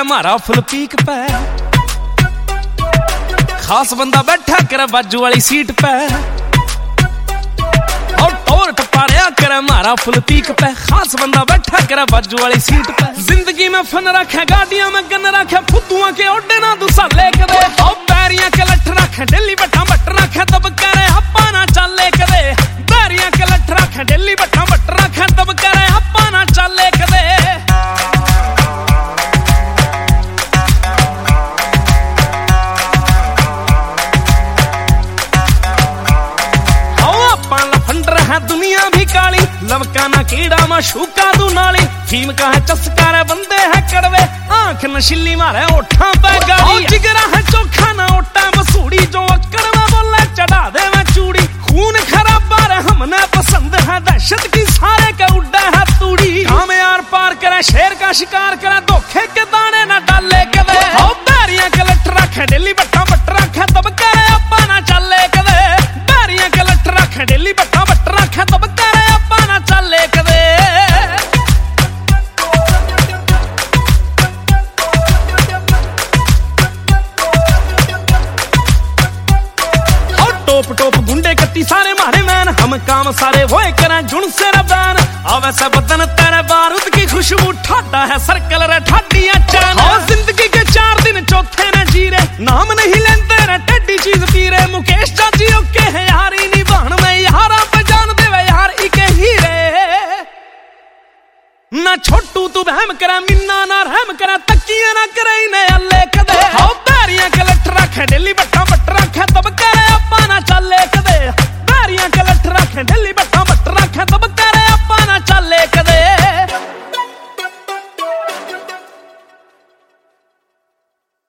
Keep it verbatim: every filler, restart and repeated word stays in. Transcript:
मारा full peak पे, खास बंदा बैठा करे बाजू वाली सीट पे, और टोर टपाड़िया करे मारा फुल पीक पे, खास बंदा बैठा करे बाजू वाली सीट पे। जिंदगी में फन रखे गाड़ियां में गन रखे, फुद्दुआं के ओडे ना दुसाले करे, और पैरियां के लठ रखे डेली बट्टा बट रखे, तब करे हप्पा ना चाले करे। पैरियां के लठ रखे डेली बट्टा बट रखे, तब करे हप्पा ना चाले करे। दुनिया भी काली लवका ना कीड़ा मशूका दू नाली, फीम का है चस्का रे बंदे है कड़वे, आंख नशीली मारे ओठा पे गाली। जिगरा है चोखा ना ओटा मसूड़ी, जो अक्कड़ में बोले चढ़ा दे मैं चूड़ी। खून खराबा रे हमने पसंद है, दहशत की सारे का उड्डा है तूड़ी। काम यार पार करे शेर का शिकार करे, धोखे के दाने ना डाले कदे। बैरियां के लठ रखे डेली बट्टा बट रखे, तब करे अपा ना चले कदे। बैरियां के लठ रखे डेली बट्टा बट रखे, तब करे अपा ना चले कदे। टोप टोप गुंडे कत्ती सारे मारे मैन, हम काम सारे वो करें जुन से रबान। अब ऐसा बदन तेरे बारूद की खुशबू, ठाटा है सर्कल रे ठाटियां चैन। जिंदगी के चार दिन चौथे ने जीरे, नाम